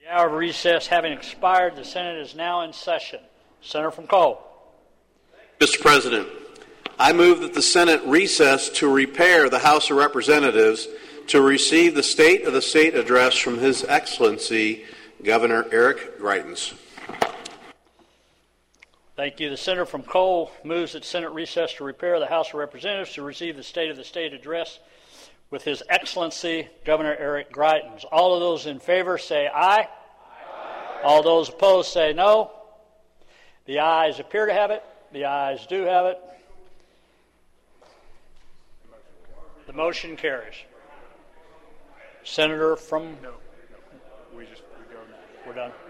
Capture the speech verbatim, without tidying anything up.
The hour of recess having expired, the Senate is now in session. Senator from Cole. Mister President, I move that the Senate recess to repair the House of Representatives to receive the State of the State address from His Excellency Governor Eric Greitens. Thank you. The Senator from Cole moves that Senate recess to repair the House of Representatives to receive the State of the State address with His Excellency Governor Eric Greitens. All of those in favor say aye. Aye. All those opposed say no. The ayes appear to have it. The ayes do have it. The motion carries. Senator from... No, no. We just we go now. We're done.